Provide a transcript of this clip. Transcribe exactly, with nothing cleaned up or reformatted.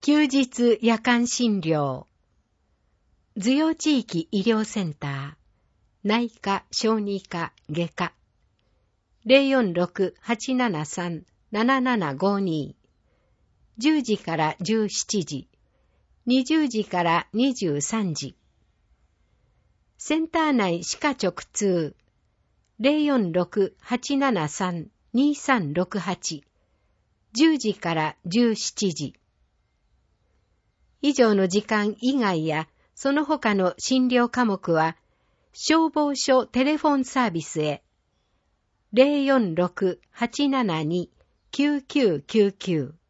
休日夜間診療。図用地域医療センター。内科、小児科、外科。ゼロよんろく はちななさん ななななごに。じゅうじからじゅうしちじ。にじゅうじからにじゅうさんじ。センター内歯科直通。ゼロよんろく はちななさん にさんろくはち。じゅうじからじゅうしちじ。以上の時間以外やその他の診療科目は消防署テレフォンサービスへ ゼロよんろく はちななに きゅうきゅうきゅうきゅう